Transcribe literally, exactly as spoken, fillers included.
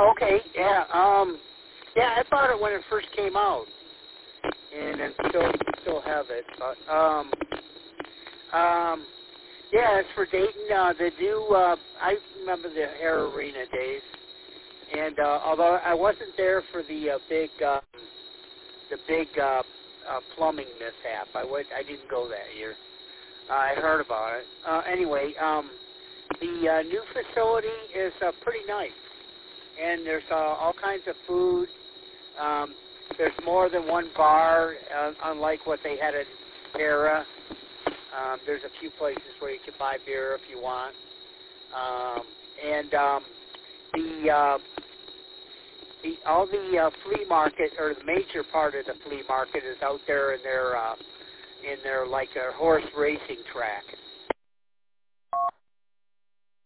Okay, yeah, um, yeah, I bought it when it first came out, and I still still have it. But um, um, yeah, it's for Dayton. Uh, the new, uh, I remember the Air Arena days, and uh, although I wasn't there for the uh, big, uh, the big uh, uh, plumbing mishap, I went, I didn't go that year. Uh, I heard about it. Uh, anyway, um, the uh, new facility is uh, pretty nice, and there's uh, all kinds of food. Um, there's more than one bar, uh, unlike what they had at Para. Um, there's a few places where you can buy beer if you want. Um, and um, the, uh, the all the uh, flea market, or the major part of the flea market, is out there in their uh, in their like a horse racing track.